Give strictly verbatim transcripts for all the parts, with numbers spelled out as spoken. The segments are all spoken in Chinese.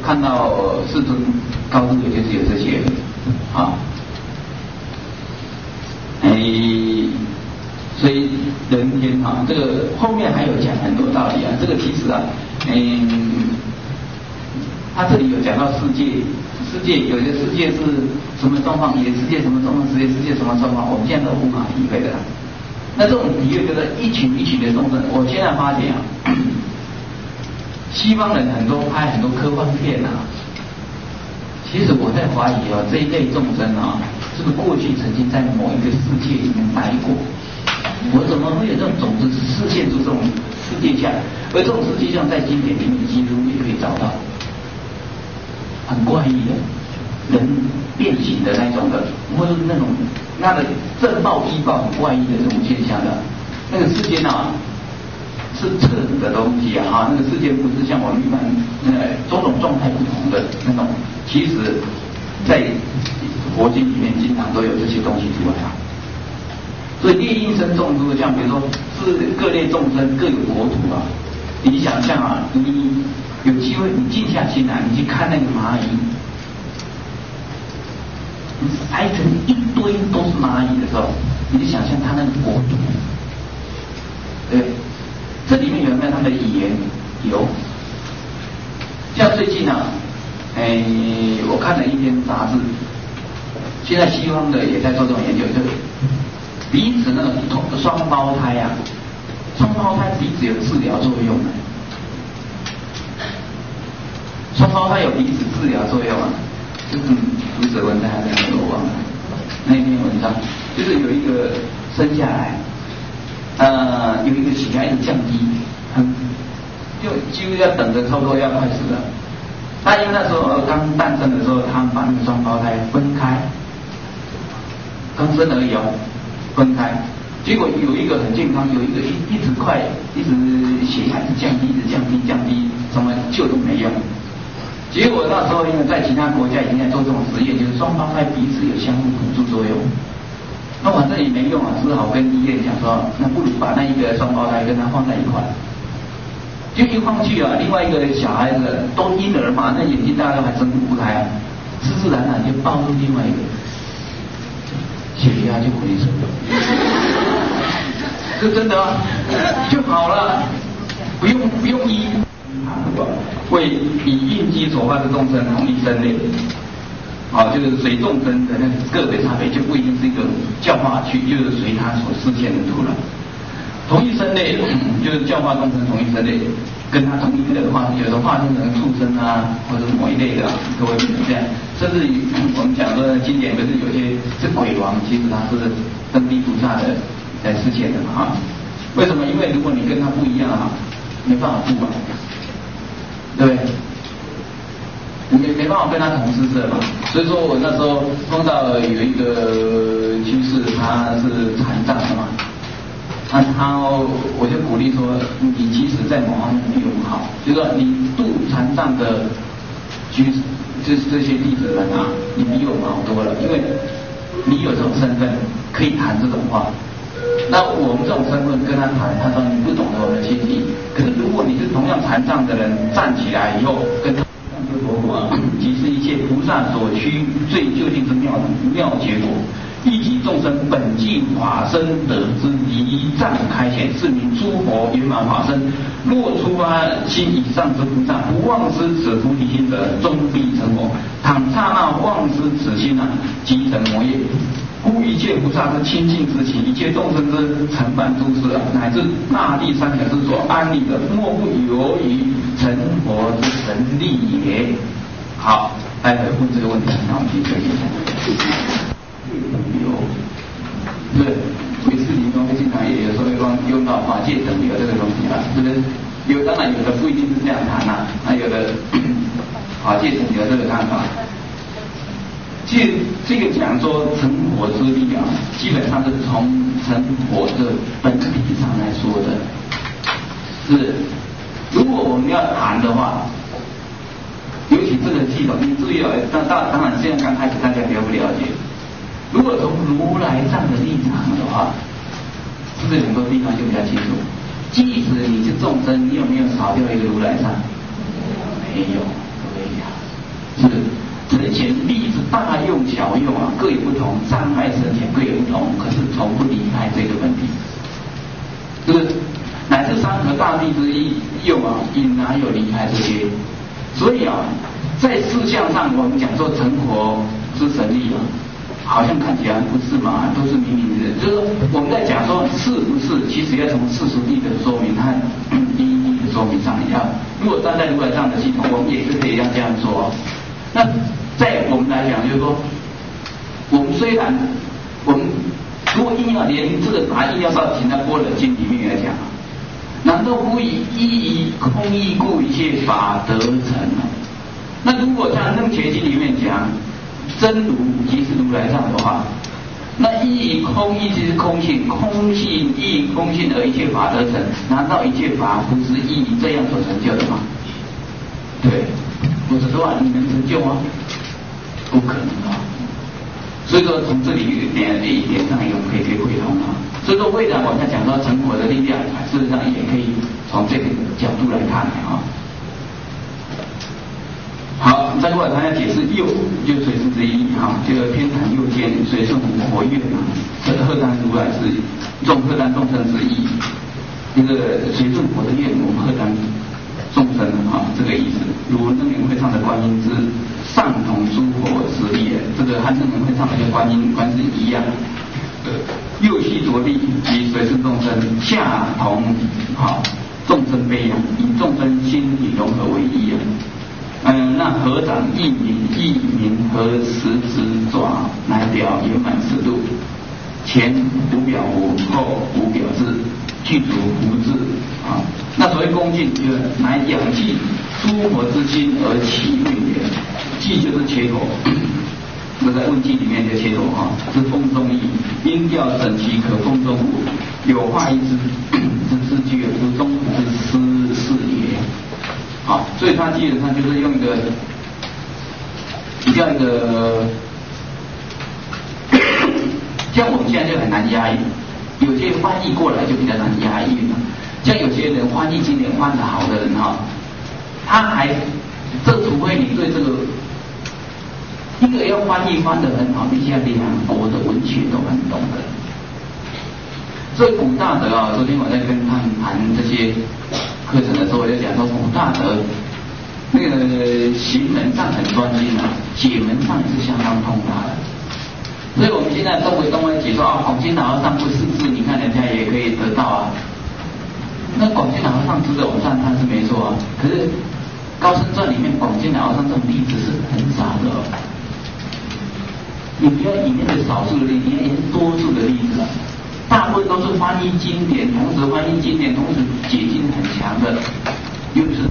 看到世尊高度也就是有这些啊，哎，所以人天堂这个后面还有讲很多道理啊。这个其实啊，嗯，他这里有讲到世界，世界有些世界是什么状况，也世界什么状况，世界世界什么状况，我们现在都无法体会的。那这种体会就是一群一群的众生。我现在发现啊，西方人很多拍很多科幻片啊，其实我在怀疑啊，这一类众生啊，是不是过去曾经在某一个世界里面待过？我怎么会有这种种子实现出这种世界相？而这种世界相在经典里面几乎也可以找到，很怪异的，人变形的那种的，或者那种那个正报依报很怪异的这种现象的，那个世间啊是测的东西啊，那个世界不是像我们一般呃种种状态不同的那种，其实在佛经里面经常都有这些东西出来啊。所以列因生众生，像比如说是各类众生各有国土啊，你想象啊，你有机会你静下心来，你去看那个蚂蚁，你塞成一堆都是蚂蚁的时候，你就想象它那个国土，对，这里面有没有他们的语言？有。像最近啊，哎，我看了一篇杂志，现在西方的也在做这种研究，就是彼此那个双胞胎啊，双胞胎彼此有治疗作用的，双胞胎有彼此治疗作用啊。就是读者文章还是我忘了那篇文章，就是有一个生下来，呃，有一个血压一直降低，很就几乎要等着差不多要快死了。他因为那时候刚诞生的时候，他们把那个双胞胎分开，刚生而已哦。分开，结果有一个很健康，有一个一一直快，一直血压一直降低，一直降低降低，什么救都没用。结果那时候因为在其他国家已经在做这种实验，就是双胞胎彼此有相互辅助作用。那反正也没用啊，只好跟医院讲说，那不如把那一个双胞胎跟他放在一块。就一放去啊，另外一个小孩子都婴儿嘛，那眼睛大家都还睁不开啊，自自然然就抱住另外一个。血压就回升了，这真的啊，就好了，不用不用医。为以应激所发的众生同一生类，啊，就是随众生的那个个别差别，就不一定是一个教化区，就是随他所示现的土壤。同一生类就是教化众生同一生类，跟他同一个的话，有的化身成畜生啊，或者是某一类的、啊，都会变成这样。甚至于我们讲说经典不是有些是鬼王，其实他是登地菩萨的来示现的嘛啊？为什么？因为如果你跟他不一样啊，没办法度啊，对不对？你没没办法跟他同施舍嘛。所以说我那时候碰到有一个居士，他是残障的嘛。那他，我就鼓励说，你即使在某方面没有好，就是说你度残障的居，就是这些弟子们啊，你比我们好多了，因为你有这种身份可以谈这种话。那我们这种身份跟他谈，他说你不懂得我们的心意。可是如果你是同样残障的人站起来以后，跟他佛陀即是一切菩萨所需最究竟之妙妙结果。一即众生本具法身得之一障开显，是名诸佛圆满法身。若出发心以上之菩萨，不忘失此菩提心者，终必成佛。倘刹那忘失此心啊，即成魔业。故一切菩萨之清净之情，一切众生之承办诸事啊，乃至大地三角之所安立的，莫不由于成佛之神力也。好，待会问这个问题，那我们去确定一下。有，对，唯识理中经常也有时候用用到法界等流这个东西啊，是不是？有当然有的不一定是这样谈啊，那有的法界等流这个看法。其实这个讲说成佛之力啊，基本上是从成佛的本体上来说的。是，如果我们要谈的话，尤其这个系统，你注意了，当当当然现在刚开始大家了不了解。如果从如来藏的立场的话，是不是很多地方就比较清楚？即使你是众生，你有没有少掉一个如来藏？没有，对呀。 是这里前例子大用小用啊，各有不同，障碍深浅各有不同，可是从不离开这个问题，就是乃至山河大地之一用啊，也哪有离开这些？所以啊，在事项上我们讲说成佛之神力啊，好像看起来不是嘛，都是明明的。就是说我们在讲说是不是，其实要从事实地的说明和第一地的说明上要。如果站在如来这样的系统，我们也是可以要这样说。那在我们来讲，就是说，我们虽然我们如果硬要连这个答硬要到停在般若经里面来讲，难道不以一以空义故一切法得成吗？那如果像楞伽经里面讲真如即是如来藏的话，那一以空义即是空性，空性一以空性而一切法得成，难道一切法不是一以这样所成就的吗？对，否则的话你能成就吗？不可能啊！所以说从这里一点一点上也可以可以汇通啊。所以说未来我们在讲到成佛的力量，事实上也可以从这个角度来看啊。好，再过来他要解释右，就是随顺之一哈，这个偏袒右肩，随顺活跃啊，这个荷担如来是众荷担众生之一，这个随顺佛的愿，我们荷担众生啊，这个意思。如楞严会上的观音之上同诸佛实力，这个和楞严会上的观音观是一样。右系着力及随顺众生，下同好众生悲啊，以众生心体融合为一啊。嗯，那合掌一名一名合十指爪来表圆满四度，前无表无，后无表字，具足无字啊。那所谓恭敬，就是乃仰祭诸佛之心而起问也，祭就是切口。那在问记里面的切口哈，是风中意，音调整齐，可风中舞，有画一之之字句，如中之诗是也。好，所以它基本上就是用一个比较一个，像我们现在就很难押韵，有些翻译过来就比较难押韵了。像有些人翻译经典翻得好的人哈，他还这除非你对这个。一个要翻译翻得很好，并且两国的文学都很懂的。所以古大德啊，昨天我在跟他们谈这些课程的时候，我就讲说古大德那个行门上很专精啊，解门上也是相当通达的。所以我们现在东回东来解说啊，广洵老和尚不识字，你看人家也可以得到啊。那广洵老和尚值得我们赞叹是没错啊，可是高僧传里面广洵老和尚这种例子是很少的哦。你不要以那个少数的例子，你要以多数的例子，大部分都是翻译经典，同时翻译经典，同时解经很强的，尤其是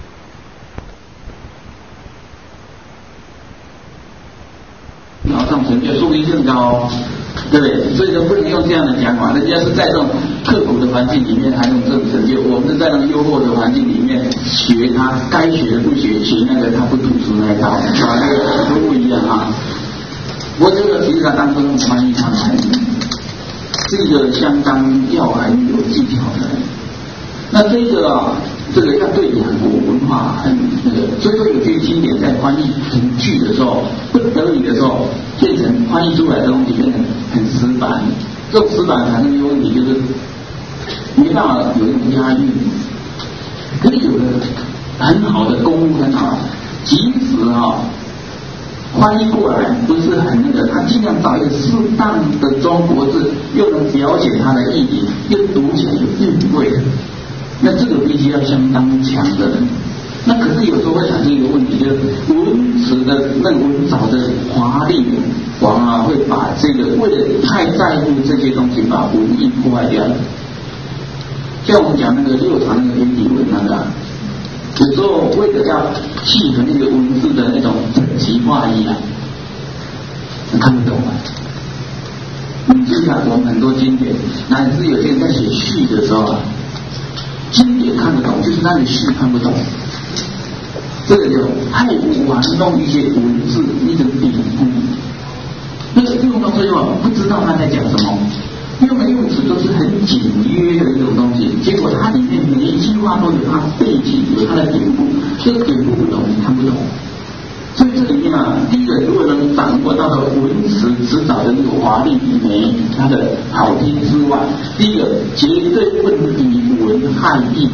然后上成就说不定更高，对不对？所以说不能用这样的讲法，人家是在这种刻苦的环境里面还用这种成就，我们是在那种诱惑的环境里面学他该学的不学，学那个他不读书那一套，啊，那个都不一样啊。我这个实际上当中翻译上来是一个相当要很有技巧的。那这个啊，这个要对两国文化很那个，所以说有些经典在翻译成句的时候，不得已的时候，变成翻译出来的东西变成很死板。这种死板产生一个问题，就是没办法有一种押韵。可是有的很好的功夫很好，即使啊。翻译过来不是很那个，他尽量找一个适当的中国字，又能了解它的意义，又读起来有韵味的，那这个必须要相当强的人。那可是有时候会产生一个问题，就是文词的那个文藻的华丽，往往会把这个为了太在乎这些东西，把文艺破坏掉了。像我们讲那个六朝那个圆体文那个、啊。有时候为了要契合那个文字的那种整齐划一啊，看不懂啊。你去看我们很多经典，乃至有些人在写序的时候啊，经典看得懂，就是那里序看不懂。这个就太玩弄一些文字，一种典故。那个用到最后不知道他在讲什么。用的用词都是很简约的一种东西，结果它里面每一句话都有它背景，有它的典故，这个典故不懂，你看不懂。所以这里面经啊，第一个如果能掌握到的文词词藻的那个华丽美，它的好听之外，第一个绝对不能以文害义。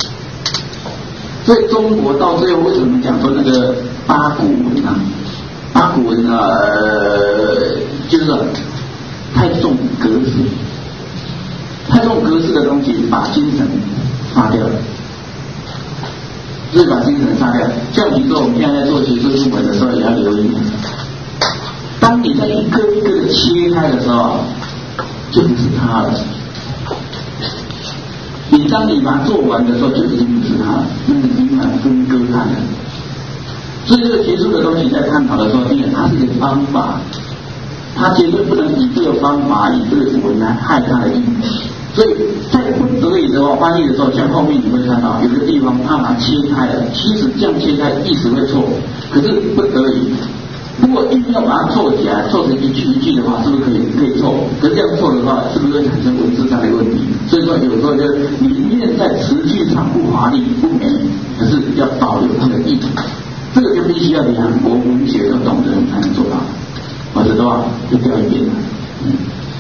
所以中国到最后为什么讲说那个八股文啊？八股文啊，呃，就是说太重格式，太重格式的东西把精神杀掉了。所以把精神杀掉。像比如说我们现在在做学术论文的时候，也要留意，当你在一个一个的切开的时候，就不是它了。你当你把它做完的时候，就已经不是它了，那个已经蛮分割开了。所以这个学术的东西在探讨的时候，因为它是一个方法，它绝对不能以这个方法以这个文来害它的意义。所以在不得已的时候翻译的时候，像后面你会看到有个地方它把它切开了，其实这样切开意思会错，可是不得已，如果硬要把它凑起来，凑成一句一句的话，是不是可以可以凑？可是这样凑的话，是不是会产生文字上的问题？所以说有时候就里面在词句上不华丽不美，可是要保留它的意义，这个就必须要两国文学都懂的人才能做到，否则的话就掉一边了。嗯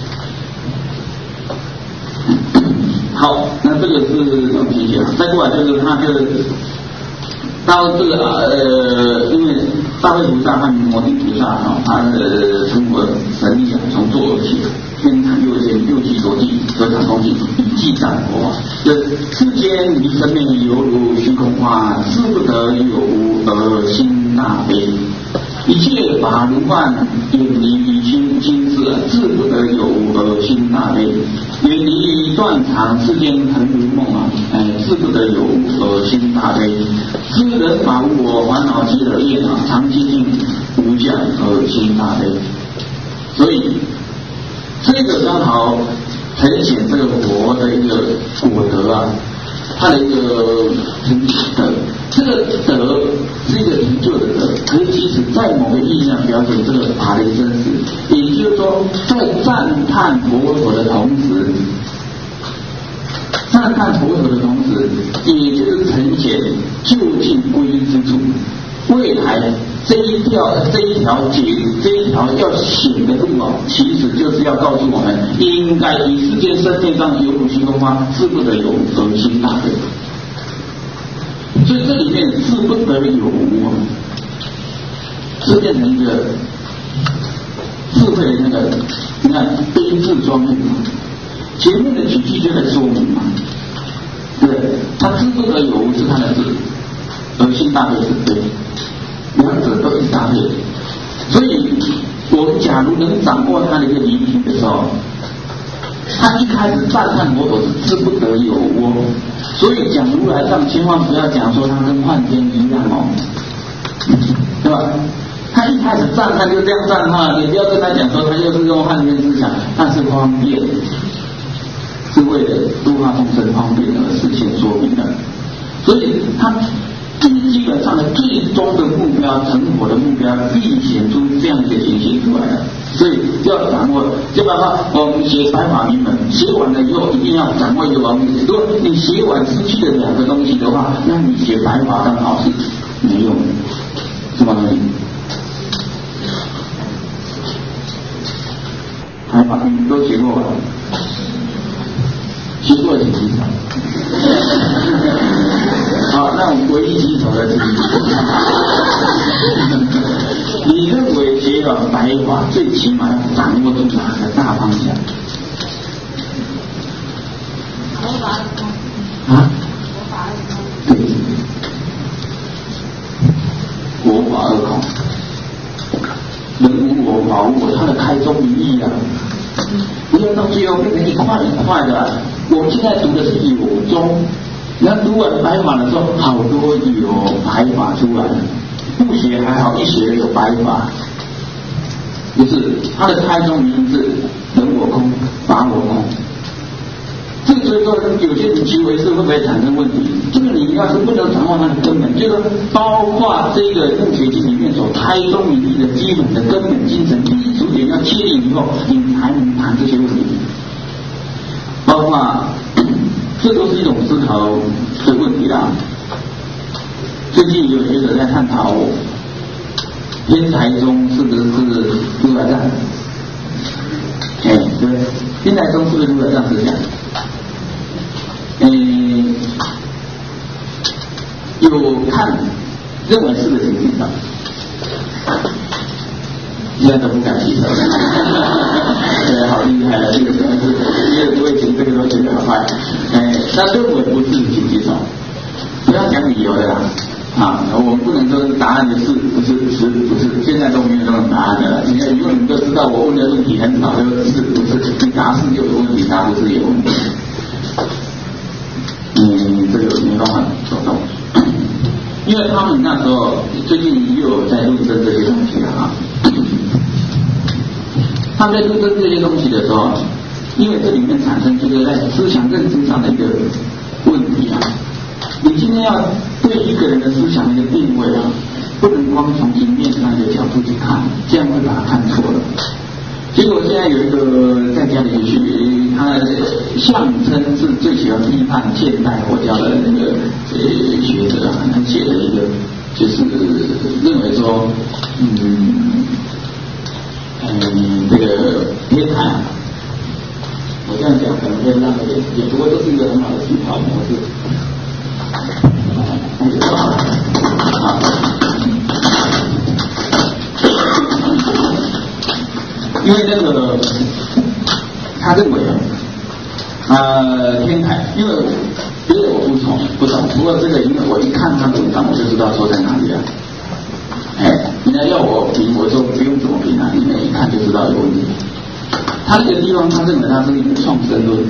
好，那这个是这种情形。再过来就是他就是到这个呃，因为大慧菩萨和摩地菩萨啊，他的成佛神力啊，从坐而起，天坛右肩，右击左击，合掌恭敬，以记赞佛。这世间离生命犹如虚空花，知不得有无而心大悲。一切法如幻，远离于心心事，自不得有无而心大悲。远离断肠世间恒如梦啊，哎，自不得有无而心大悲。知人法无我，烦恼积而业啊，常寂静无相而心大悲。所以这个刚好呈现这个佛的一个果德啊，他的一个成德。这个德是一个成就的德，可是其实在某个意义上表现这个法的真实，也就是说，在赞叹佛陀的同时，赞叹佛陀的同时，也就是呈现究竟归依之处。未来这一条这一条解这一条要行的路啊，其实就是要告诉我们，应该以世间生命上犹如虚空花，自不得有而心大悲。所以这里面自不得有无啊，是变成一个智慧的那个，你看悲智庄严嘛，前面的几句就在说明嘛，对，他知不得有无是他的智，而心大悲是悲，两者都是搭配。所以我们假如能掌握他的一个理品的时候，他一开始赞叹佛陀是知不得有无，所以讲如来藏千万不要讲说他跟幻天一样哦，对吧？他一开始赞叹就这样赞叹，你不要跟他讲说他又是用幻天思想，但是方便是为了度化众生方便而事先说明的，所以他基本上的最终的目标，成佛的目标，必显出这样一个情形出来的。所以要掌握，就包括我们写白法明门，写完了以后一定要掌握一个王字。如果你写完失去了两个东西的话，那你写白法当老师没用，是吧？白法你都写过吧？写过几集？好，那我们唯一基础的是，你认为学了白法，最起码要掌握住哪个大方向？啊？对，国法二空，人无我，法无我，它的开宗明义啊，不要到最后变成一块一块的。我们现在读的是有宗。你看读完白法的时候，好多有白法出来了，不学还好，一学有白法，不是它的开宗明义是人我空，法我空。这个所以说，有些人行为是会不会产生问题？这个你要是不能掌握它的根本，就是包括这个入学经里面所开宗明义的基本的根本精神基础点要确定以后，你才能谈这些问题，包括。这都是一种思考的问题啦。最近有学者在探讨天台宗是不是是如来藏？哎，对不对？天台宗是不是如来藏思想？嗯，有看认为是的情形上，现在都不敢提了。对，好厉害了，这个真的是，这个不会听这个都觉得好快。哎，那认为不是请举手，不要讲理由的啦。啊，我们不能说答案就是不是是不是，现在都没有这种答案的了。你看，因为你们都知道，我问的问题很少，就是不是，你答是就有问题，答不是有问题。嗯，这个没办法走动，因为他们那时候最近又有在论证这些东西了啊。他们在论证这些东西的时候，因为这里面产生这个在思想认知上的一个问题啊。你今天要对一个人的思想的一个定位啊，不能光从一面上的角度去看，这样会把它看错了。结果现在有一个在家里去，他相称是最喜欢批判现代佛教的那个呃学者啊，他写的一个就是认为说，嗯嗯，这个天台啊，我这样讲可能会让人也不过这是一个很好的思考模式。啊，因为那个他认为啊，呃，天台，因为别的我不懂不懂，不过这个因为我一看他的文章，我就知道说在哪里了。哎，人家要我评，我说不用怎么评啊，你们一看就知道有问题。他这个地方，他认为他是一个创生论。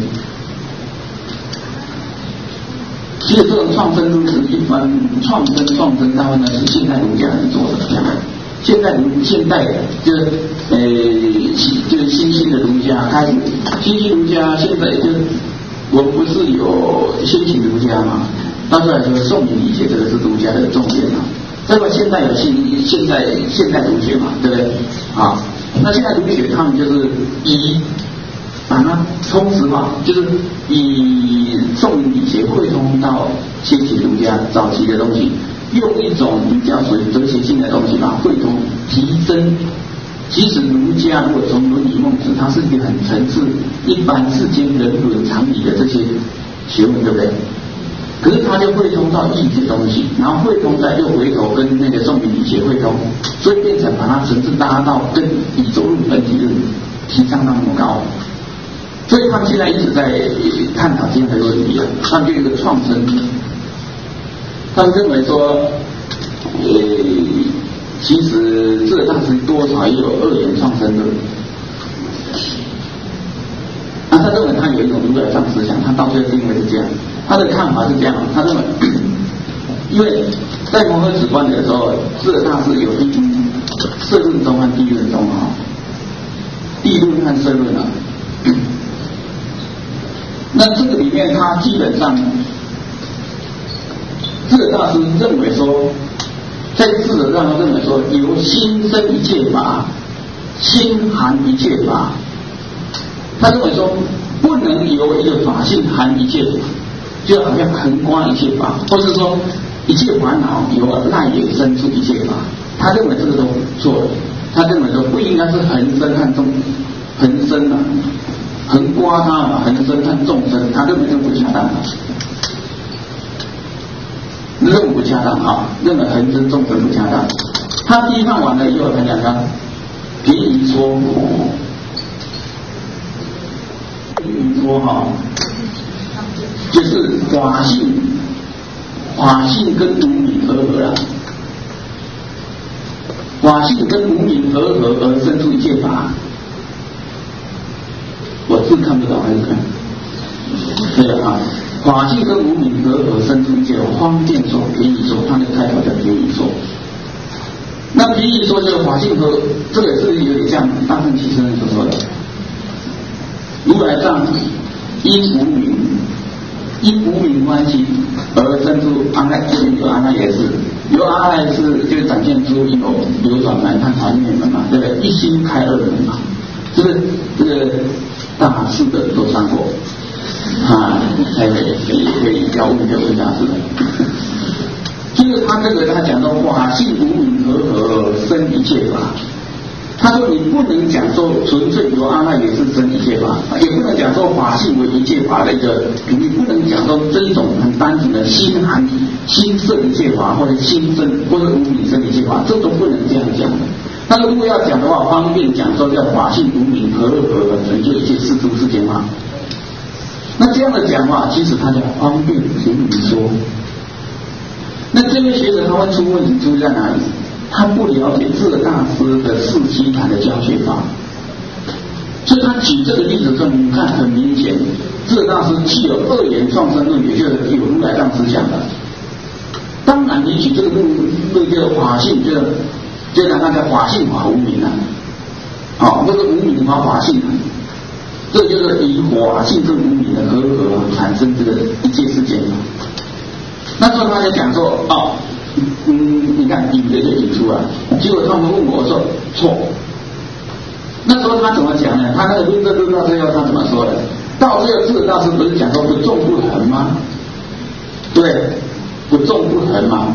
其实这种创生论是一般创生创生大部分呢是现代儒家人做的，现代儒现代就是呃就是新兴的儒家开始，新兴儒家现在就是我们不是有先秦儒家嘛，到时候来说宋明理学这个是儒家的重点啊，再过现代有新现代现代儒学嘛，对不对？啊，那现代儒学他们就是以把它通俗化，就是以宋明理学汇通到先秦儒家早期的东西，用一种比较属于哲学性的东西把汇通提升。其实儒家如果从《论语》《孟子》，它是一个很层次、一般世间人伦常理的这些学问，对不对？可是它就汇通到义这东西，然后汇通再又回头跟那个宋明理学汇通，所以变成把它层次拉到跟宇宙论、本体论提倡到那么高。所以他们现在一直在探讨这样的问题啊，他们就有一个创生，他们认为说，呃，其实这当时多少也有二元创生论。那他认为他有一种如来藏思想，他到最后是因为是这样，他的看法是这样，他认为，因为在摩诃止观的时候，智者大师有一摄论宗和地论宗啊，地论和摄论啊。那这个里面，他基本上，智者大师认为说，在智者上认为说，由心生一切法，心含一切法。他认为说，不能由一个法性含一切法，就好像横刮一切法，或是说一切烦恼由赖衍生出一切法。他认为这个都错了，他认为说不应该是横生和众横生啊。横刮他嘛，横生和众生，他认为这不恰当，认为不恰当啊，认为横生众生不恰当。他批判完了以后，他讲他比喻说，比喻说哈，就是法性，法性跟无明合合了，法性跟无明合合而生出一切法。我字看不懂还是看？对啊，法性跟无明合合生出一切，方便说、便宜说，他的开头叫便宜说。那便宜说这个法性和这个是有点像大乘起生所说的，如来藏因无明，因无明关系而生出阿赖，就是有阿赖耶识，由阿赖耶识就展现出有流转门和传灭门嘛，对不对？一心开二门嘛，是不是？这个大师的都上过啊，才可以可以可以要问就问大师的。就是他这个他讲到法性无明合合生一一切法。他说你不能讲说纯粹由阿赖耶识生一切法，也不能讲说法性为一切法的一个，你不能讲说这一种很单纯的心含心摄一切法，或者心生或者无明生一切法，这都不能这样讲的。他说如果要讲的话，方便讲说叫法性无明合而合而成就一切世诸世间法。那这样的讲话，其实他叫方便平明说。那这位学者他会出问题出在哪里？他不了解智大师的四悉檀的教学法，所以他举这个例子说，你看很明显，智大师既有二元创生论，也就是有如来藏思想的。当然，你举这个论论叫法性，就是就讲那叫法性法无明啊，好、哦，这个无明法法性啊，这就是以法性跟无明的合合、啊、产生这个一切世间嘛。那时候他就讲说，哦。嗯，你看引的就引出来，结果他们问我说错。那时候他怎么讲呢？他那个论证论到最后他怎么说的？到最后智者大师不是讲说不纵不横吗？对，不纵不横吗？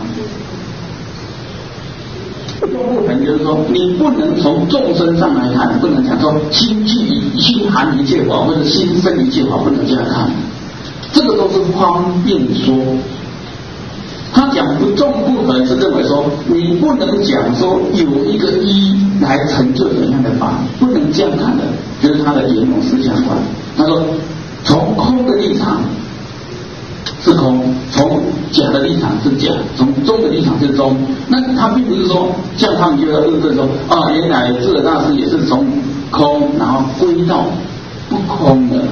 不纵不横就是说，你不能从众生上来看，不能讲说心具心含一切法或者心生一切法，不能这样看。这个都是方便说。他讲不纵不横是认为说，你不能讲说有一个一来成就怎样的法，不能这样看的，就是他的言论思想观。他说，从空的立场是空，从假的立场是假，从中的立场是中。那他并不是说像他们就要论证说，啊，原来智者大师也是从空然后归到不空的。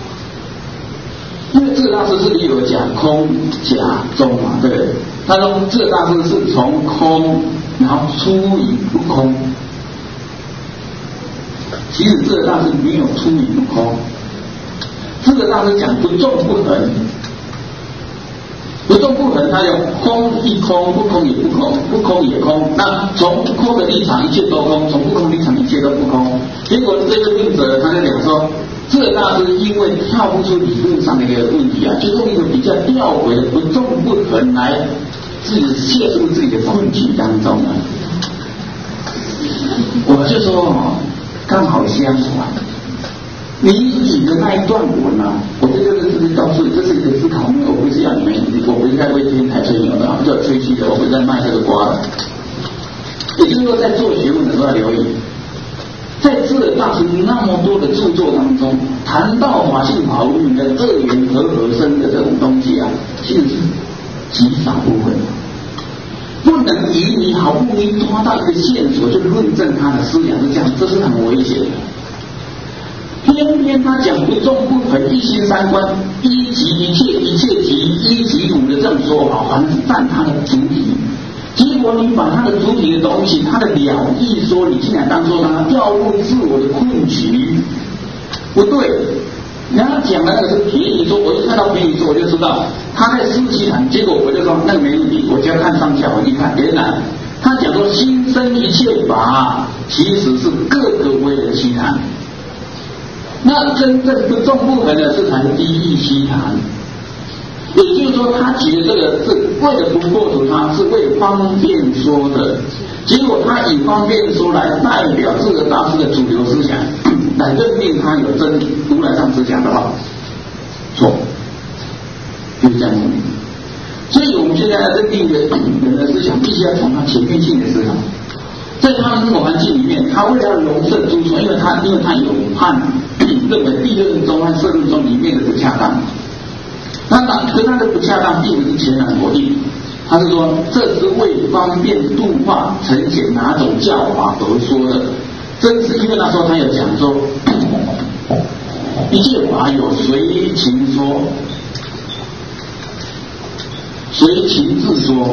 因为智者大师是里有讲空假中嘛，对不对？他说智者大师是从空然后出于不空，其实智者大师没有出于不空。智者大师讲不纵不横，不纵不横，他讲空一空，不空也不空，不空也空。那从空的立场一切都空，从不空的立场一切都不空。结果这个论者他就讲说，智者大师因为跳不出理论上的一个问题啊，就用一个比较吊诡的不纵不横来自己陷入自己的困境当中啊。我就说刚好相反，你引的那一段文啊，我这个是是告诉你，这是一个思考，我不是要你们，我不是在为天台吹牛的，叫吹嘘的，我不是在卖这个瓜的。也就是说，在做学问的时候要留意。在智者大师那么多的著作当中，谈到法性法无明的二元合合生的这种东西啊，其实是极少部分，不能以你好不容易抓到一个线索就论证他的思想是这样，这是很危险的。偏偏他讲不纵不横，一心三观，一即一切，一切即一即无的这种说法，反正是占他的主体。结果你把他的主体的东西，他的了义说，你竟然当作他掉入自我的困局，不对。人家讲的那个是便宜说，我一看到便宜说，我就知道他在四悉檀，结果我就说那个没问题，我只要看上下，我一看，原来他讲说心生一切法，其实是各个为人悉檀。那真正不纵不横的是谈第一悉檀。也就是说，他举的这个是为了不破除他，是为了方便说的。结果他以方便说来代表智者大师的主流思想，来认定他有真如来藏思想的话，错，就是这样子。所以我们现在要认定一个人的思想，必须要从他前面性的思想。在他的生活环境里面，他为了要容摄诸存，因为他因为他有判认为地论中和摄论中里面的不恰当。那和他的不恰当并不是全然否定，他是说这是为方便度化呈现哪种教法而说的。正是因为那时候他有讲说，一切法有随情说，随情自说，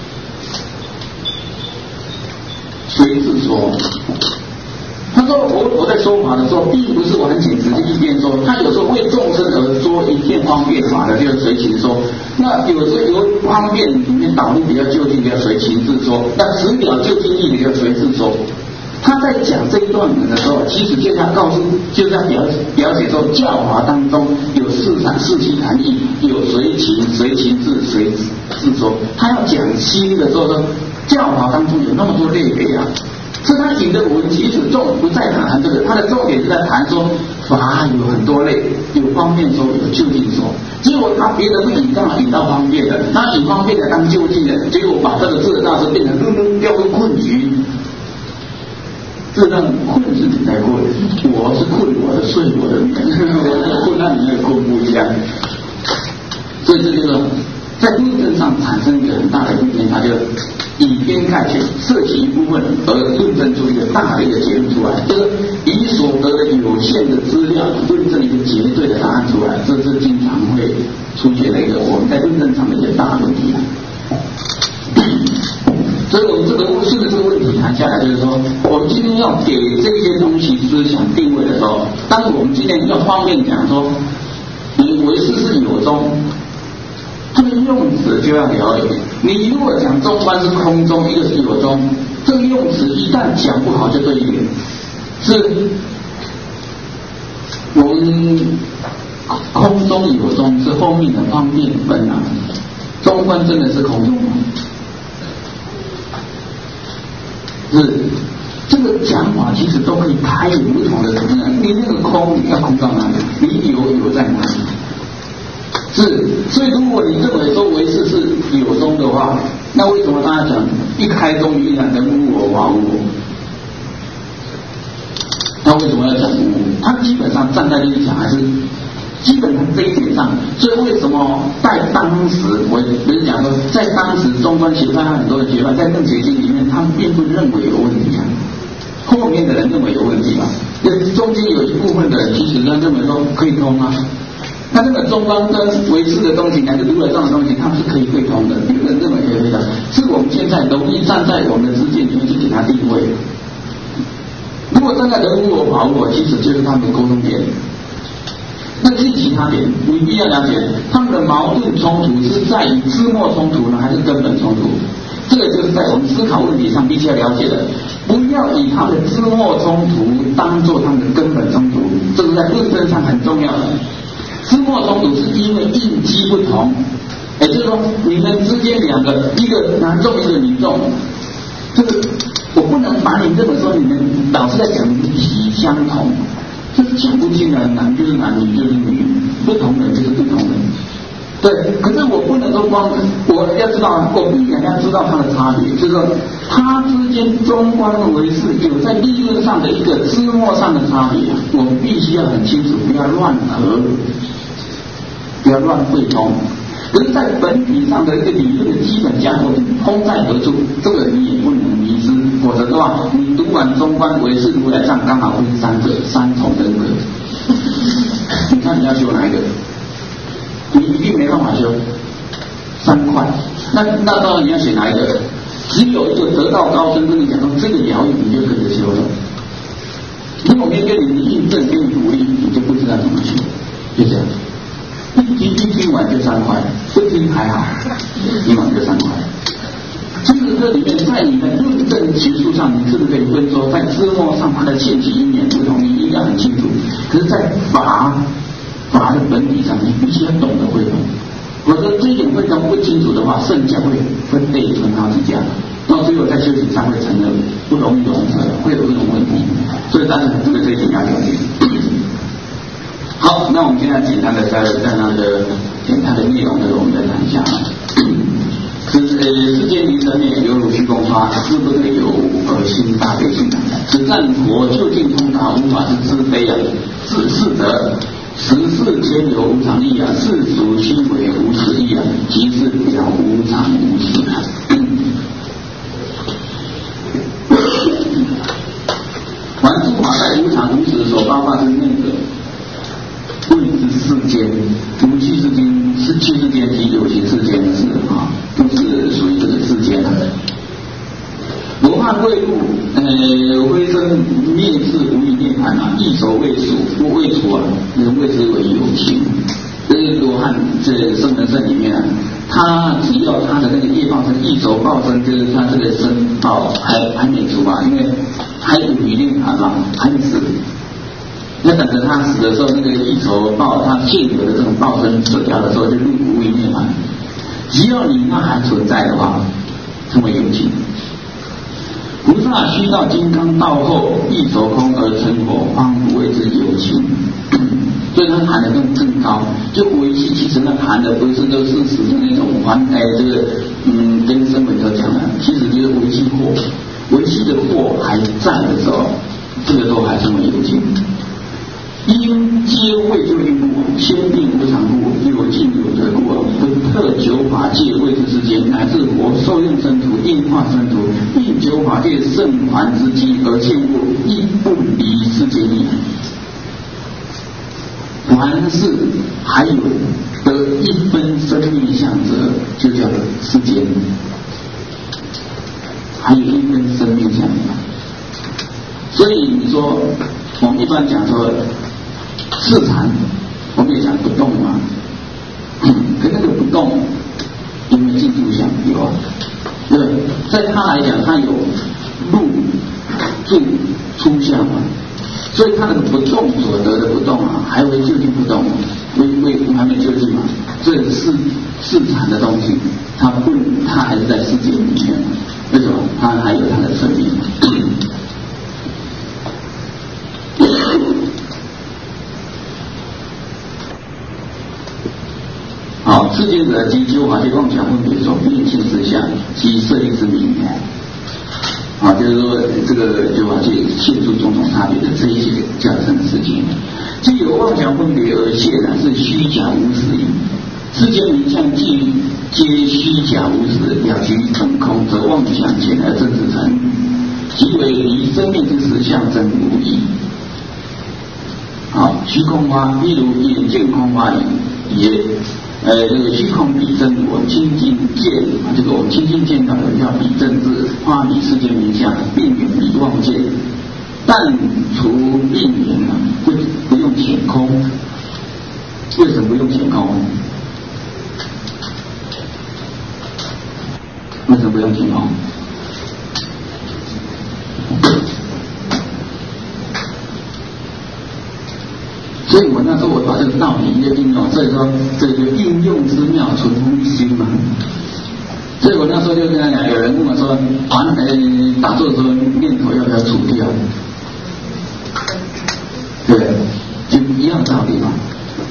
随自说。他说我我在说法的时候，并不是完全直接一边说，他有时候为众生而说一片方便法的，就是随情说；那有时候由方便里面导入比较就近的，要随情自说；那直表就近义的，要随自说。他在讲这一段文的时候，其实就是要告诉，就是要表表写说，教法当中有四禅四悉檀义，有随情、随情自、随自说。他要讲心的时候说，教法当中有那么多类别啊。 重不在谈这个，它的重点是在谈说法有很多类，有方便说，有究竟说。结果他别的不引，刚好引到方便的，他引方便的当究竟的，结果把这个智大师变成luôn luôn掉入困局。这让困是你在困，我是困我的睡我的眠，我的困让你那个困不一样。所以这就是在论证上产生一个很大的问题，他就以偏概全，涉及一部分而论证出一个大的一个结论出来，就是以所得的有限的资料论证一个绝对的答案出来，这是经常会出现的一个我们在论证上的一个大问题。所以我们这个顺着这个问题谈下来，就是说，我们今天要给这些东西思想定位的时候，当我们今天要方便讲说，你唯识是有中，这个用词就要了解。你如果讲中观是空中，一个是有中，这个用词一旦讲不好就对应了。是我们空中有中是后面的方便分啊，中观真的是空中吗？是这个讲法其实都可以开有不同的层面。你那个空要空到哪里？你有有在哪里？是，所以如果你认为说唯识是有中的话，那为什么大家讲一开中一然能无我法无我？他为什么要讲无我？他基本上站在立场还是基本上这一点上，所以为什么在当时我不是讲说，在当时中观学派很多的学派在楞学经里面，他们并不认为有问题啊，后面的人认为有问题嘛，中间有一部分的人其实他认为说可以通啊。那这个中观跟唯识的东西，乃至如来藏的东西，它是可以会通的。有人认为可以会通，是我们现在容易站在我们的知见里面去给它定位。如果站在人无我法无我，其实就是他们的沟通点。那至于其他点，你必要了解，他们的矛盾冲突是在于枝末冲突呢，还是根本冲突？这个就是在我们思考问题上必须要了解的。不要以他们的枝末冲突当做他们的根本冲突，这是在论证上很重要的。枝末冲突是因为应机不同，也就是说，你们之间两个，一个男众，一个女众，这个我不能把你认为说你们老是在讲理体相同，就是讲不进来，男就是男，女就是女，不同人就是不同人。对，可是我不能说光，我要知道，我必然要知道它的差别，就是说，它之间中观和唯识有在理论上的一个枝末上的差别，我们必须要很清楚，不要乱合。不要乱会通，可是，在本体上的一个理论的基本架构，通在何处？这个你也不能迷失，否则的话，你读完中观唯识如来藏，刚好会三个三重人格。你看你要修哪一个？你一定没办法修三块。那那当然你要选哪一个？只有一个得道高僧跟你讲说这个疗愈，你就跟着修了。如果没跟你印证，给你鼓励，你就不知道怎么修，就这样。一听一听完就三块，不听还好，一完就三块。其实这里面在你的论证学术上，你是不是可以分说，在枝末上它的现起因缘不同，你应该很清楚。可是，在法法的本体上，你必须要懂得会通。否则这一点会通不清楚的话，圣教会分类成好几家，到最后在修行上会成了不容易融合，会有这种问题。所以，但是这个这一点要了解。好，那我们现在简单的在在那个简单的内容呢，我们再谈一下。就是世间离生灭，犹如虚空花，是不是有而心大悲心难？此战佛究竟通达，无法是自非啊，是是者十世间有无常意啊，世俗虚伪无实意啊，即是表无常无实啊。凡诸法在无常无实所包括之内者，谓之世间，无气世间、是气世间及有情世间的事啊，都是属于这个世间的。罗汉未入，呃，灰身灭世无以涅槃啊，一手未数，不未除啊，那个谓之为有情。这个罗汉这圣人圣里面啊，他只要他的那个业报身一手报身，就是他这个身报还还没除啊，因为还有余涅槃嘛，还没死。那等着他死的时候，那个一手报他现有的这种报身死掉的时候，就入无以涅槃。只要你那还存在的话，称为有情。 菩萨须到金刚道后，亦守空而成佛，方不谓之有情。所以它含的更更高。就维系其实那含的不是都是使的那种环哎这个嗯跟声闻都讲了，其实就是维系惑，维系的惑还在的时候，这个都还称为有情。因皆谓就因故，先定无常故，有尽有得故，不特九法界位之世间，乃至佛受用生土、应化生土，应九法界圣还之机而现物，亦不离世间也。凡是还有得一分生命相者，就叫世间。还有一分生命相，所以你说我们一般讲说。市场，我们也讲不动嘛，可那个不动有没有进入相？有啊，对，在他来讲，他有入、住、出相嘛，所以他那个不动所得的不动啊，还会究竟不动，为为还没究竟嘛，所以是市场的东西，它不，它还是在世界里面，为什么？它还有它的生命。好，世间者及九法界妄想分别所变性实相及设立之名言。啊，就是说这个九法界现出种种差别的这一些叫成世间。既有妄想分别而现然是虚假无实矣。世间名相既皆虚假无实，了局成空，则妄想显而真实成，即为离生命之实相真无异。好，虚空花，例如眼见空花也。呃，这个虚空比真，我亲近见啊，这个我亲近见到的叫比真智，花比世间名相，并远比妄见。但除应缘啊，不不用显空。为什么不用显空？为什么不用显空？所以我那时候我把这个道理就应用，所以说这个应用之妙存乎一心嘛。所以我那时候就跟他讲，有人问我说，完呃打坐的时候念头要不要除掉？对，就一样的道理嘛。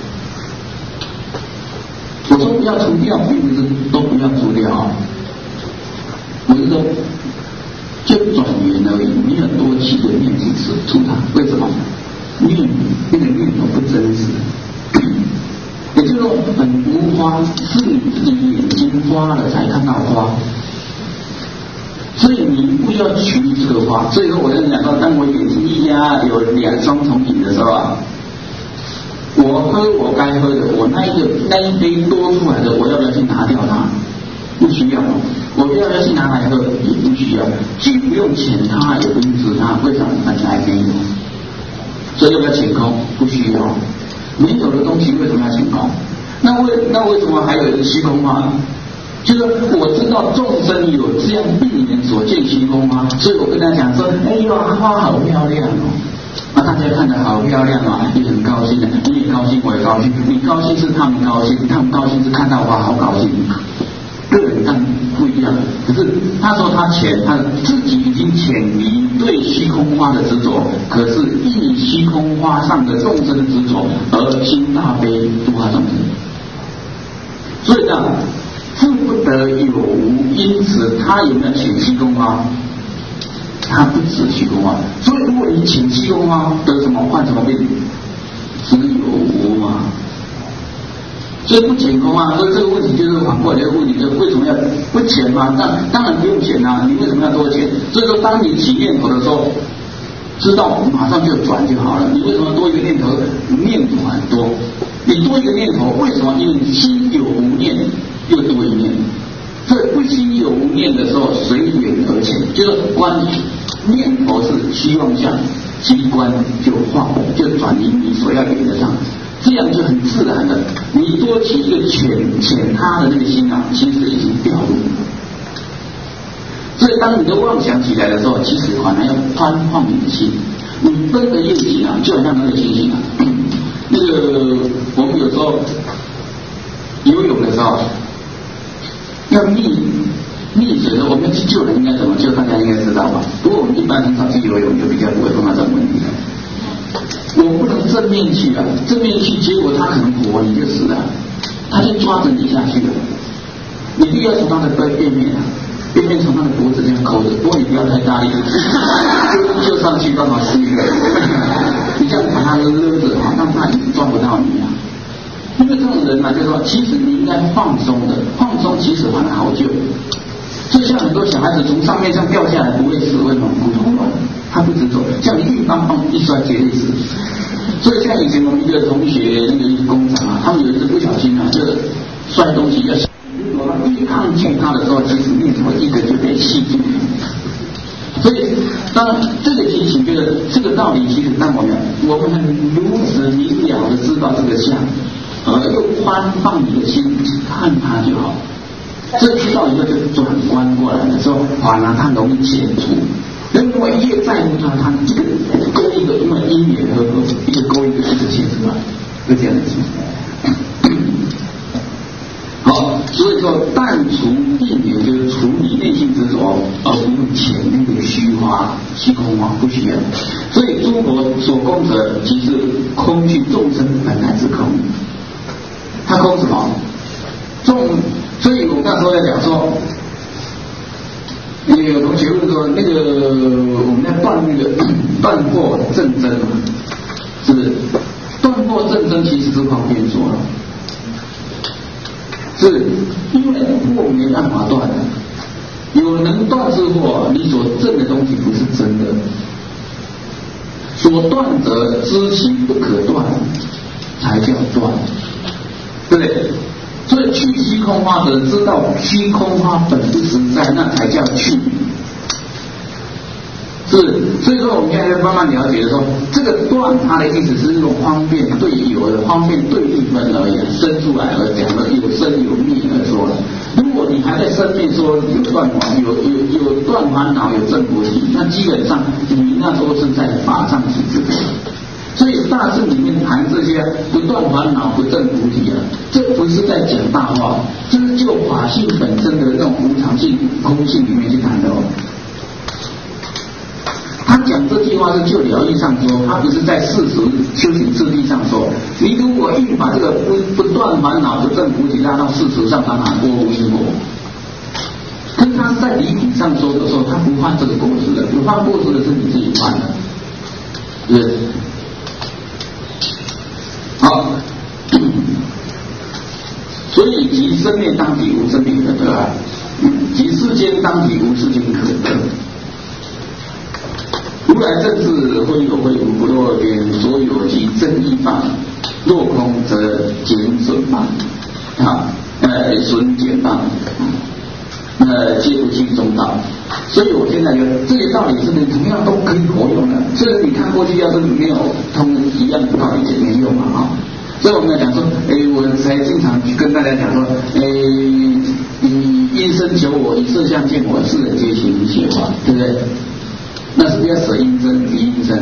我说不要除掉，并不是都不要除掉，我是说就转缘而已，没有多起的念去除它。为什么？念那个念头不真实，也就是说本无花，是你自己眼睛花了才看到花，所以你不要取这个花。所以说我跟你讲说，当我眼睛一压有两双重影的时候啊，我喝我该喝的，我那一个那一杯多出来的，我要不要去拿掉它？不需要。我要不要去拿来喝？也不需要。既不用遣它，也不用指它，为什么？本来没有。所以要不要遣空？不需要，没有的东西为什么要遣空？那为那为什么还有虚空花？就是我知道众生有这样病人所见虚空花，所以我跟他讲说：哎呦，花好漂亮哦！啊，大家看得好漂亮啊，也很高兴的，你也高兴，我也高兴。你高兴是他们高兴，他们高兴是看到花好高兴。个人但不一样，可是他说他潜，他自己已经潜离对虚空花的执着，可是因虚空花上的众生执着而心大悲度化众生。所以呢，复不得有无，因此他有没有潜虚空花？他不止虚空花。所以如果你潜虚空花得什么患什么病？只有无嘛。所以不遣空啊，所以这个问题就是反过来的问题，就为什么要不遣嘛？当当然不用遣啊，你为什么要多遣？所以说，当你起念头的时候，知道马上就转就好了。你为什么多一个念头？念头很多，你多一个念头，为什么？因为你心有无念，又多一念。所以不心有无念的时候，随缘而遣，就是观念头是希望相，机关就化，就转移你所要缘的上。这样就很自然的，你多起一个遣遣他的那个心啊，其实已经掉入了。所以当你的妄想起来的时候，其实反而要宽放你的心。你分的业绩啊，就好像那个情形啊，那个我们有时候游泳的时候，要逆溺水的，我们去救人应该怎么救？大家应该知道吧？不过我们一般很少去游泳，就比较不会碰到这种问题了。我不能正面去啊，正面去，结果他可能活你就死了，他就抓着你下去了。你必须要从他的背背面啊，背面从他的脖子这样扣着，不过你不要太大力，就就上去刚好是一个，你这样把他勒着哈，让他抓不到你啊。因为这种人呢、啊，就是说，其实你应该放松的，放松其实很好救。就像很多小孩子从上面这样掉下来，不会死，为什么？骨头软，他不直走，像你硬邦邦一摔，绝对死。所以像以前我们一个同学，那个一个工厂啊，他们有一次不小心啊，就摔东西要，如果他一抗拒他的时候，其实那时候一个就被吸住。所以，当这个提醒，就是这个道理，其实让我们我们很如此明了的知道这个相。而又宽放你的心，看它就好。这知道以后就转弯过来的时候，反而它容易解除。如果越在乎它，它这个勾一个，因为因缘和合，一个勾一个，一直写出来，就这样子。好，所以说淡除避免就是处理内心执着，而不用前面的虚化、虚空化，不需要。所以诸佛所供者，即是空去众生本来是空。他空什么？众，所以我那时候在讲说，有同学问说，那个我们在断那个断惑正真嘛，是不是？断惑正真其实是方便说了，是因为惑没办法断的，有能断之惑，你所证的东西不是真的，所断者知其不可断，才叫断。对不对？所以去虚空化者知道虚空化本不实在，那才叫去。是，所以说我们现在慢慢了解的时候，这个断它的意思是一种方便对有的方便对立分而已，生出来而讲的有生有灭而说了。如果你还在生灭说有断烦有有有断烦恼有正菩提，那基本上你那时候是在法上体制。所以大圣里面谈这些不断烦恼不证菩提啊，这不是在讲大话，这是就法性本身的那种无常性、空性里面去谈的哦。他讲这句话是就疗愈上说，他不是在世俗修行次第上说。你如果硬把这个不不断烦恼不证菩提拉到世俗上，常常过无因果。跟他在离体上说的时候，他不犯这个过失的，不犯过失的是你自己犯的，对不对？好，所以即生灭当体无生灭可得啊，即世间当体无世间可得。如来正智非有非无，不落二边，所有即真义法，若空则减损法，啊，呃，损减法，呃，皆不尽中道。所以我现在觉得这些道理是不是同样都可以活用的？这个你看过去要是没有通一样的道理也没用嘛啊。所以我们来讲说，哎，我才经常跟大家讲说，哎，你因身求我，以色相见我，世人皆行一切法，对不对？那是不是要舍因身离因身？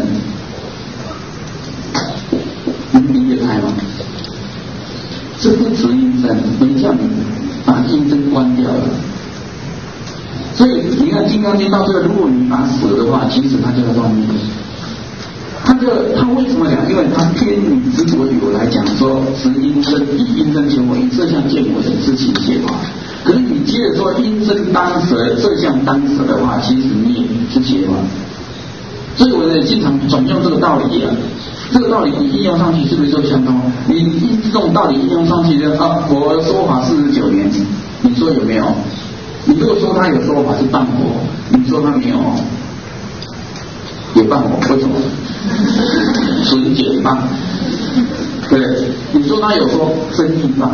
能理解开吗？是不持因身，没叫你把因身关掉了。所以你看《金刚经》到最后，如果你把舍的话，其实它就要断灭。他就他为什么讲？因为他偏你执着有来讲说，是因身以因身求我，以色相见我，是其一切法。可是你接着说因身当舍，色相当舍的话，其实你也是邪法。所以我也经常总用这个道理啊，这个道理你应用上去是不是就相通？你这种道理应用上去的啊，我说法四十九年，你说有没有？你如果说他有说法是半佛，你说他没有，有半佛，为什么？纯简半，对不对？你说他有说真义半，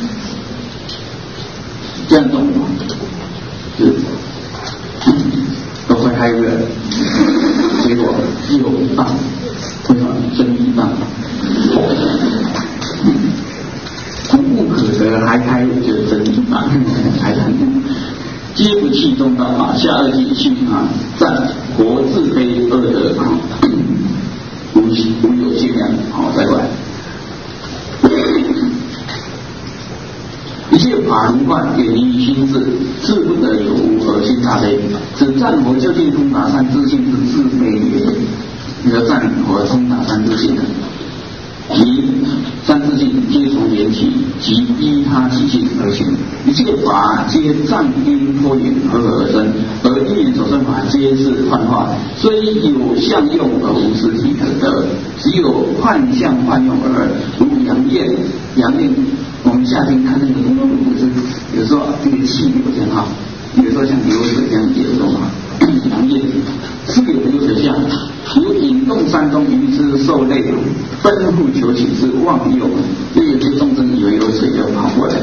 这样懂吗？就是都快开悟了，结果有一半，为什么真义半？无不可得，还开悟就是真义半，还谈皆不弃中道啊，下二句去啊，赞活自悲恶德啊，无无有限量，好，再过来。一切法法如幻，远离于心智，自不得有无而心大悲。此战佛究竟通达三自性之自悲也。你说战佛通达三自性的，以三自性皆从缘起，即依他起性而行。一切法皆障因托缘合合而生，而因缘所生法皆是幻化，虽有相用而无实体可得，只有幻相幻用而如阳焰。阳焰，我们夏天看那个不是有时候这个气流这样哈，有时候像流水这样流动啊，阳焰是有流水相，如引动山中鱼之受累，奔赴求取之妄用，所以有些众生以为有水就跑过来，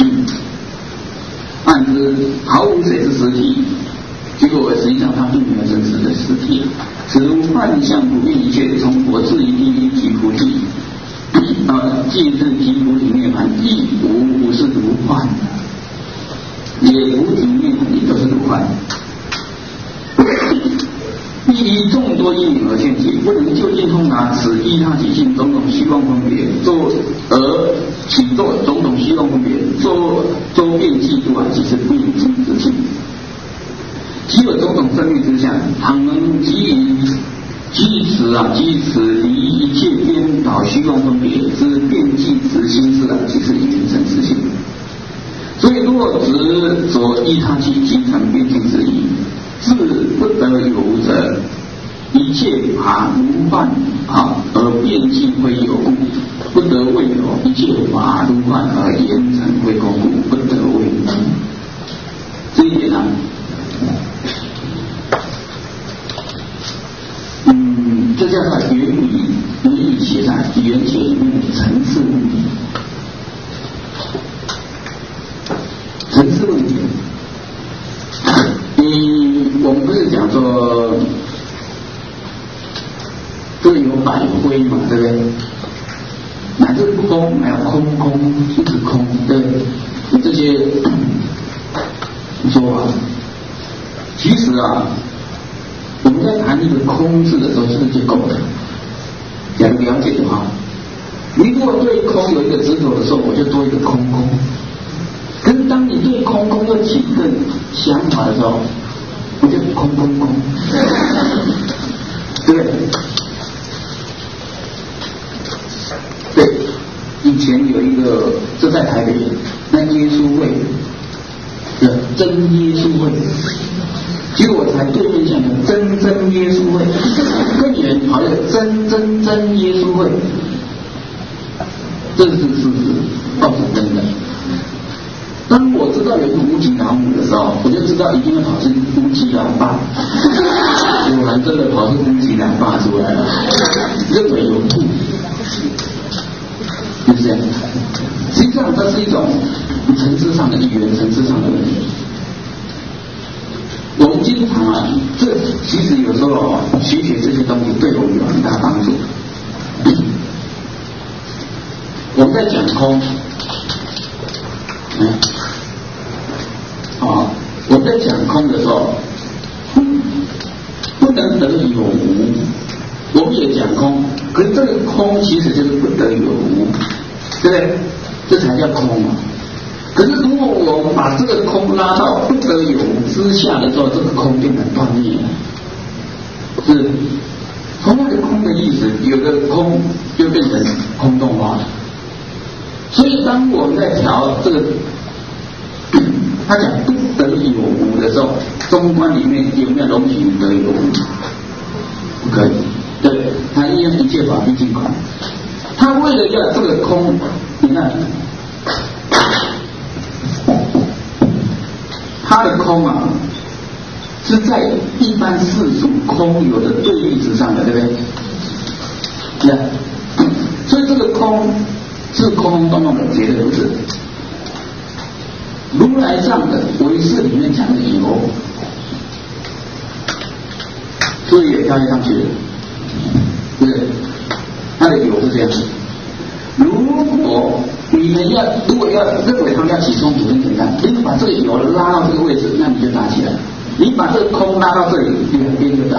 暗之毫无水之实体，结果实际上它并没有真实的实体。此如幻象普遍一切，从佛至于第一即菩提，呃，即是即菩提涅槃，亦无不是如幻，也菩提涅槃也都是如幻。亦以众多因缘而现起，不能究竟通达此依他起性种种虚妄分别，作而起作种种虚妄分别，作周遍嫉妒啊，即是不应知之性。即有种种生命之相，倘能即以即此啊，即此离一切颠倒虚妄分别之遍计之心事啊，即是因缘成实性。所以若执着依他起即成遍计之意。自不得有无者，一切法如幻啊，而遍计非有故，不得为有；一切法如幻而言成非空故，不得为无。这一点呢、啊，嗯，这叫做缘理，缘理学上缘解里面的层次问题，层次问题。嗯，我们不是讲说这个有百灰嘛，对不对？乃至空，还有空空，一直空，对，有这些说法。其实啊，我们在谈一个空字的时候，是不是就够了？假如了解的话，你如果对空有一个执着的时候，我就多一个空空。可是当你对空空又起一个想法的时候，我就空空空，对不对？对，以前有一个，这在台北，那耶稣会的真耶稣会，结果我才对面向的真真耶稣会，更远好像真真真耶稣会，这是事实，倒是真的。当我知道有一个无极老母的时候，我就知道一定要跑出无极老爸。果然真的跑出无极老爸出来了，认为有度，就是这样。实际上，这是一种层次上的语言层次上的问题。我们经常啊，这其实有时候学学这些东西对我们有很大帮助。我们在讲空。嗯，啊，我在讲空的时候，不能得有无。我们也讲空，可是这个空其实就是不得有无，对不对？这才叫空嘛。可是如果我们把这个空拉到不得有无之下的时候，这个空变成断灭了。是，同样的空的意思，有的空就变成空洞化了。所以，当我们在调这个，他讲不得有无的时候，中观里面有没有容许得有无？不可以，对，他一样一切法毕竟空。他为了要这个空，你看，他的空啊，是在一般世俗空有的对立之上的，对不对？对，所以这个空。是空空洞洞的，绝对不是。如来藏的唯识里面讲的有，所以也跳跃上去了，对不对？它的有是这样。如果你们要，如果要认为他们要起冲突，很简单，你把这个有拉到这个位置，那你就打起来；你把这个空拉到这里，两边就打。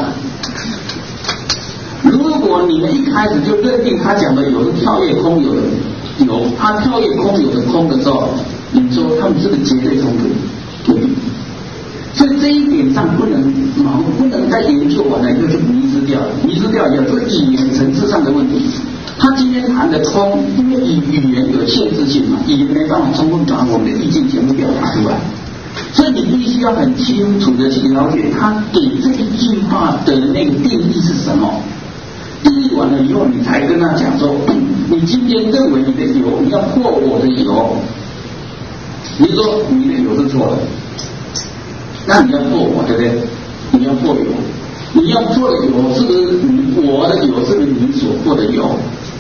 如果你们一开始就认定他讲的有是跳跃空有的有，他跳跃空有的空的时候， 你说他们是不是绝对冲突？不一定。所以这一点上不能盲，不能再研究完了以后就迷失掉了，迷失掉以后，这语言层次上的问题。他今天谈的通，因为语语言有限制性嘛，语言没办法充分把我们的意境全部表达出来，所以你必须要很清楚的去了解他给这一句话的那个定义是什么。定义完了以后，你才跟他讲说，你今天认为你的有，你要破我的有。比如说你的有是错的，那你要破我，对不对？你要破有，你要破的有是不是我的有？是不是你所破的有？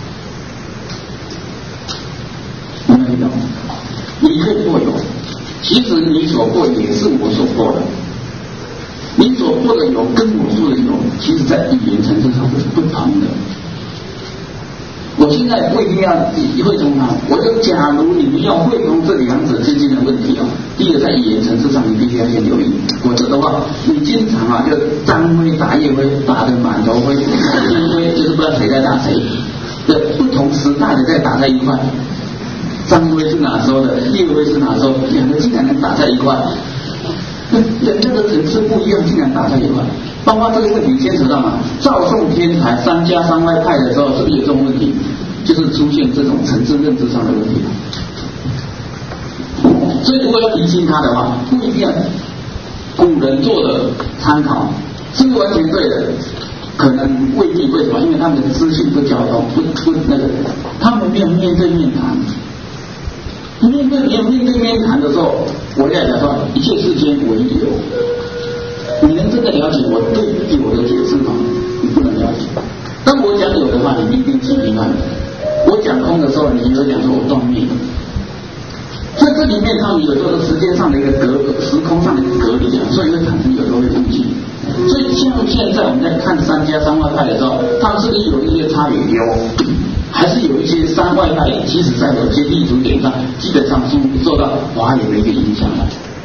明白吗？你可以破有，其实你所破也是我所破的。你所破的有跟我说的有，其实在语言层次上是不同的。我现在不一定要会通它，我就假如你们要会通这两者之间的问题啊，第一个在语言层次上你必须要先留意，否则的话，你经常啊就张辉打叶辉，打得满头灰，叶辉就是不知道谁在打谁，对，不同时代的在打在一块。张辉是哪时候的，叶辉是哪时候，两个竟然能打在一块。人家的层次不一样，竟然打在一块。包括这个问题牵扯到嘛，赵宋天才三家三外派的时候，是不是有这种问题？就是出现这种层次认知上的问题。所以如果要提醒他的话，不一定要古人做的参考，是不是完全对的？可能未必。为什么？因为他们的资讯不交通，不不那个，他们没有面对面谈。面对面面对面谈的时候，我要讲说一切世间唯有。你能真的了解我对有的解释吗？你不能了解。当我讲有的话，你一定是明白的。我讲空的时候，你有讲说我断灭。所以这里面他们有时候时间上的一个隔时空上的一个隔离啊，所以会产生有时候会误解。所以像现在我们在看三家三外派的时候，他们是不是有一些差别？有。还是有一些三外派，其实在有些立足点上，基本上是受到华严的一个影响的。